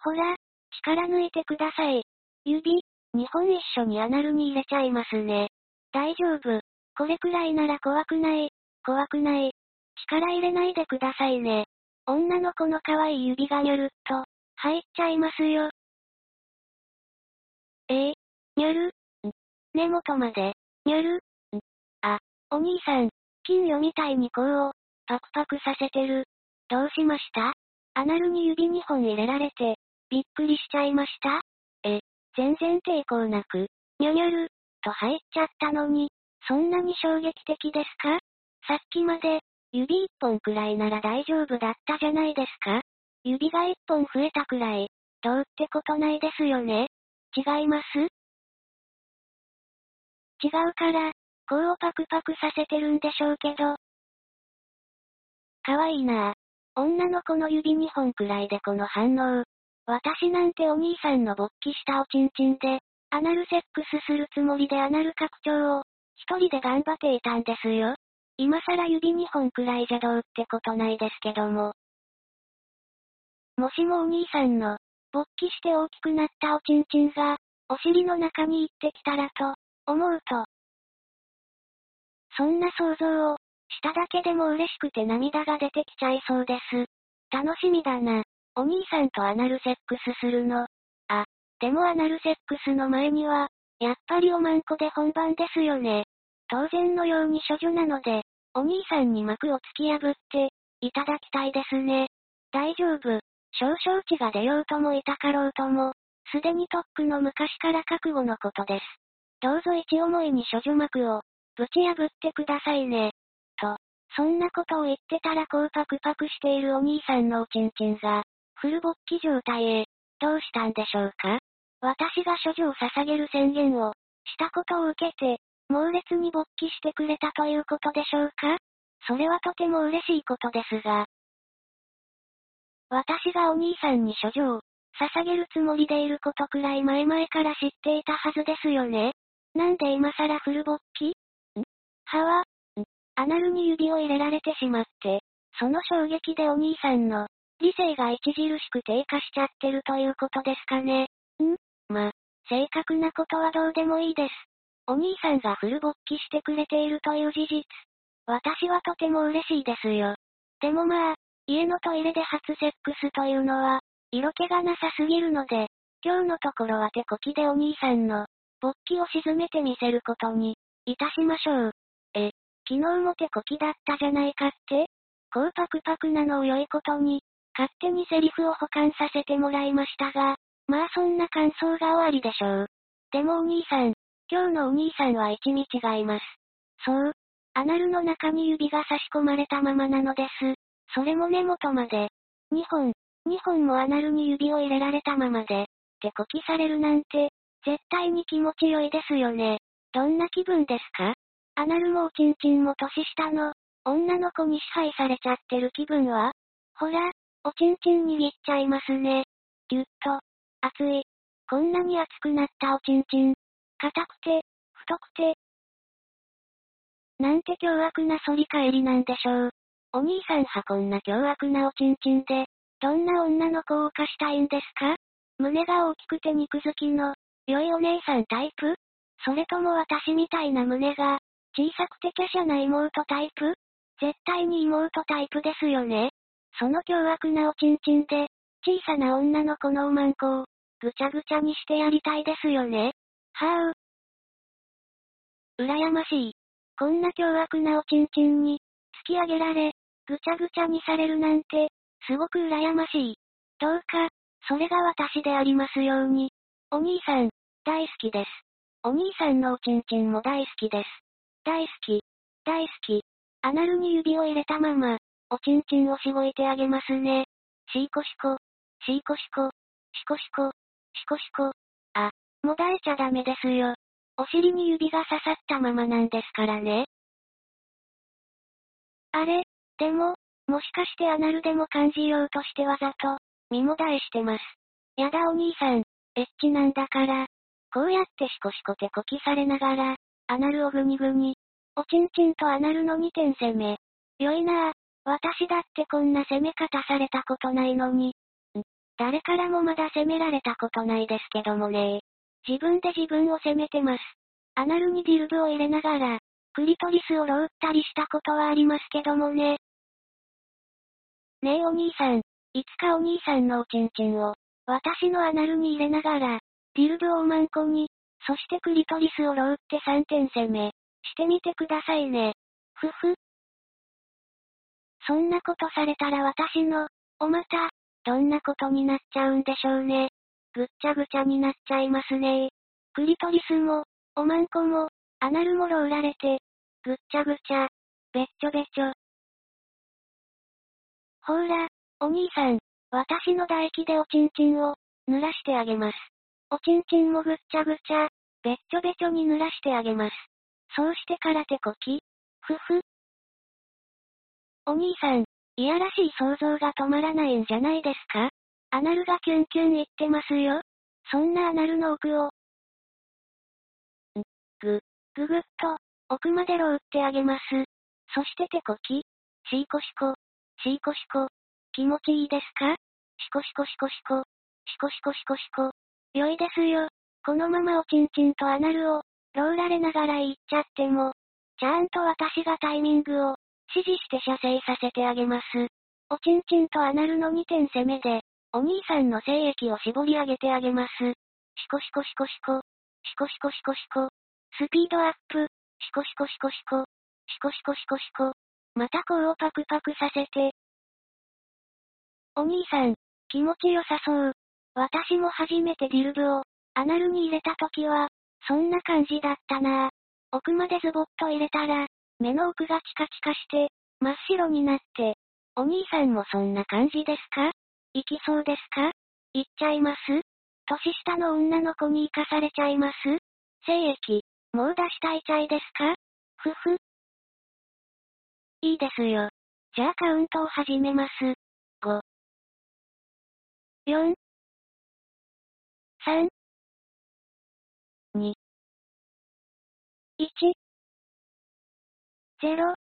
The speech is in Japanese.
ほら、力抜いてください。指、2本一緒にアナルに入れちゃいますね。大丈夫。これくらいなら怖くない。怖くない。力入れないでくださいね。女の子の可愛い指がにゅるっと、入っちゃいますよ。にゅる根元まで、にゅるあ、お兄さん、金魚みたいに甲を、パクパクさせてる。どうしました？アナルに指2本入れられて、びっくりしちゃいました？全然抵抗なく、にゅにゅる、と入っちゃったのに、そんなに衝撃的ですか？さっきまで、指1本くらいなら大丈夫だったじゃないですか？指が1本増えたくらい、どうってことないですよね？違います？違うから、甲をパクパクさせてるんでしょうけど。かわいいなぁ。女の子の指2本くらいでこの反応。私なんてお兄さんの勃起したおちんちんで、アナルセックスするつもりでアナル拡張を、一人で頑張っていたんですよ。今更指2本くらいじゃどうってことないですけども。もしもお兄さんの、勃起して大きくなったおちんちんが、お尻の中に行ってきたらと、思うと、そんな想像を、しただけでも嬉しくて涙が出てきちゃいそうです。楽しみだな。お兄さんとアナルセックスするの。あ、でもアナルセックスの前には、やっぱりおまんこで本番ですよね。当然のように処女なので、お兄さんに幕を突き破って、いただきたいですね。大丈夫。少々血が出ようとも痛かろうとも、すでにとっくの昔から覚悟のことです。どうぞ一思いに処女膜を、ぶち破ってくださいね。と、そんなことを言ってたらこうパクパクしているお兄さんのおちんちんが、フル勃起状態へ、どうしたんでしょうか？私が処女を捧げる宣言を、したことを受けて、猛烈に勃起してくれたということでしょうか？それはとても嬉しいことですが、私がお兄さんに処女を、捧げるつもりでいることくらい前々から知っていたはずですよね？なんで今更フル勃起？はわ、アナルに指を入れられてしまって、その衝撃でお兄さんの、理性が著しく低下しちゃってるということですかね。ま、正確なことはどうでもいいです。お兄さんがフル勃起してくれているという事実。私はとても嬉しいですよ。でもまあ、家のトイレで初セックスというのは、色気がなさすぎるので、今日のところは手こきでお兄さんの、勃起を沈めてみせることに、いたしましょう。昨日も手こきだったじゃないかって？こうパクパクなのを良いことに、勝手にセリフを補完させてもらいましたが、まあそんな感想が終わりでしょう。でもお兄さん、今日のお兄さんは一味違います。そう。アナルの中に指が差し込まれたままなのです。それも根元まで。2本もアナルに指を入れられたままで、手こきされるなんて、絶対に気持ち良いですよね。どんな気分ですか？アナルもおちんちんも年下の、女の子に支配されちゃってる気分は？ほら、おちんちん握っちゃいますね。ぎゅっと。熱い。こんなに熱くなったおちんちん。硬くて、太くて。なんて凶悪な反り返りなんでしょう。お兄さんはこんな凶悪なおちんちんで、どんな女の子を犯したいんですか？胸が大きくて肉付きの、良いお姉さんタイプ？それとも私みたいな胸が、小さくて華奢な妹タイプ？絶対に妹タイプですよね。その凶悪なおちんちんで、小さな女の子のおまんこを、ぐちゃぐちゃにしてやりたいですよね。は羨ましい。こんな凶悪なおちんちんに、突き上げられ、ぐちゃぐちゃにされるなんて、すごく羨ましい。どうか、それが私でありますように。お兄さん、大好きです。お兄さんのおちんちんも大好きです。大好き、大好き。アナルに指を入れたまま、おちんちんをしごいてあげますね。シーコシコ、シーコシコ、シコシコ、シコシコ。あ、もだえちゃダメですよ。お尻に指が刺さったままなんですからね。あれ、でも、もしかしてアナルでも感じようとしてわざと、身もだえしてます。やだお兄さん、エッチなんだから、こうやってシコシコ手こきされながら、アナルをグニグニ。おちんちんとアナルの2点攻め。良いなぁ。私だってこんな攻め方されたことないのに。 誰からもまだ責められたことないですけどもね。自分で自分を責めてます。アナルにディルブを入れながら、クリトリスをロウったりしたことはありますけどもね。ねえお兄さん、いつかお兄さんのおちんちんを、私のアナルに入れながら、ディルブをおまんこに、そしてクリトリスをロウって3点攻め、してみてくださいね。ふふ。そんなことされたら私の、おまた、どんなことになっちゃうんでしょうね。ぐっちゃぐちゃになっちゃいますね。クリトリスも、おまんこも、アナルもロウられて、ぐっちゃぐちゃ、べっちょべちょ。ほーら、お兄さん、私の唾液でおちんちんを、濡らしてあげます。おちんちんもぐっちゃぐちゃ、べっちょべちょに濡らしてあげます。そうしてから手こき。ふふ。お兄さん、いやらしい想像が止まらないんじゃないですか？アナルがキュンキュン言ってますよ。そんなアナルの奥を、ぐぐっと、奥までロウってあげます。そして手こき。シーコシコ。シーコシコ。気持ちいいですか？シコシコシコシコ。シコシコシコシコ。良いですよ。このままおちんちんとアナルを、ロウられながら言っちゃっても、ちゃんと私がタイミングを、指示して射精させてあげます。おちんちんとアナルの2点攻めで、お兄さんの精液を絞り上げてあげます。シコシコシコシコ。シコシコシコシコ。スピードアップ。シコシコシコシコ。シコシコシコシコ。また甲をパクパクさせて。お兄さん、気持ちよさそう。私も初めてディルブを、アナルに入れた時は、そんな感じだったなぁ。奥までズボッと入れたら、目の奥がチカチカして、真っ白になって。お兄さんもそんな感じですか？行きそうですか？行っちゃいます？年下の女の子に行かされちゃいます？精液、もう出したいちゃいですか？ふふ。いいですよ。じゃあカウントを始めます。5、4、3、2、1、0。